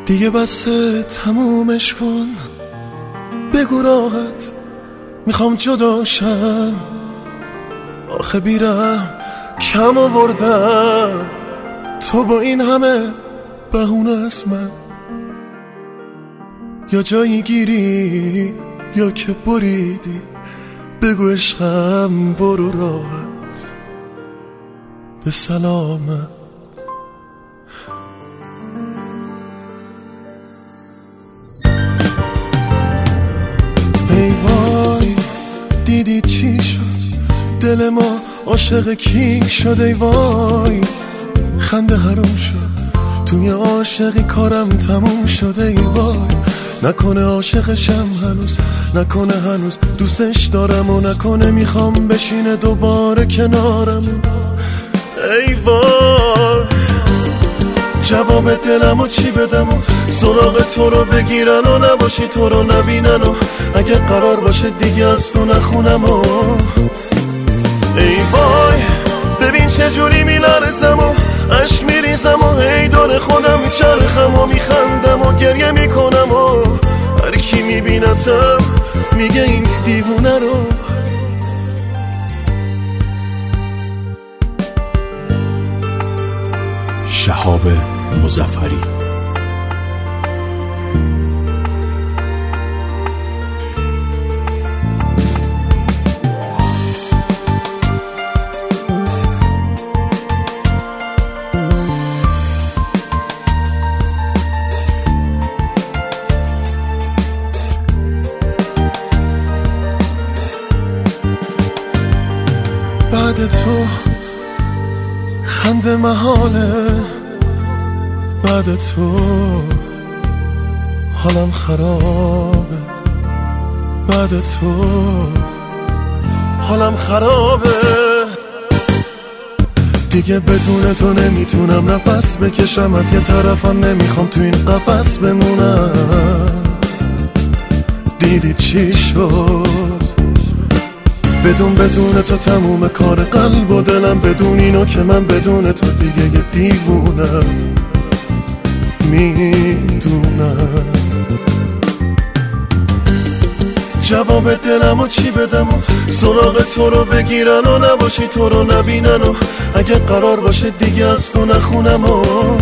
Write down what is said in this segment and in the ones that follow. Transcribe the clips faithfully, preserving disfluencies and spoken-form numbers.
دیگه بسه تمومش کن، بگو راحت میخوام جداشم، آخه بیرم کم آوردم، تو با این همه بهونه از من یا جایی گیری یا که بریدی، بگو عشقم برو راحت به سلامت. ای وای دیدی چی شد، دل ما عاشق کی شد، ای وای خنده حروم شد، توی عاشقی کارم تموم شده، ای وای نکنه عاشقشم هنوز، نکنه هنوز دوستش دارم و نکنه میخوام بشینه دوباره کنارم. ای وای جواب دلمو چی بدم و سراغ تو رو بگیرن و نباشی تو رو نبینن و اگه قرار باشه دیگه از تو نخونم و ای وای ببین چجوری میلرزم و عشق میریزم و هی دور خودم میچرخم و میخندم و گریه میکنم و هر کی میبینتم میگه این دیوونه رو. شهاب مظفری. بعد تو خنده محاله، بعد تو حالم خرابه، بعد تو حالم خرابه، دیگه بدون تو نمیتونم نفس بکشم، از یه طرفم نمیخوام تو این قفس بمونم. دیدی چی شد بدون بدون تو تموم کار قلب و دلم، بدون اینو که من بدون تو دیگه یه دیوونم، میدونم. جواب دلمو چی بدم و سراغ تو رو بگیرن و نباشی تو رو نبینن و اگه قرار باشه دیگه از تو نخونم و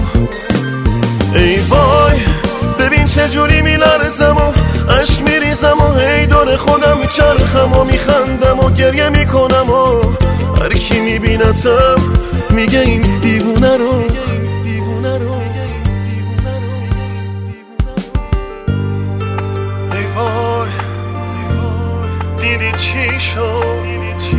ای وای ببین چجوری میلرزم و عشق میریزم و هی دور خودم میچرخم و میخندم و گریه میکنم و هر کی میبینتم میگه این دیوونه رو. ای وای دیدی چی شد،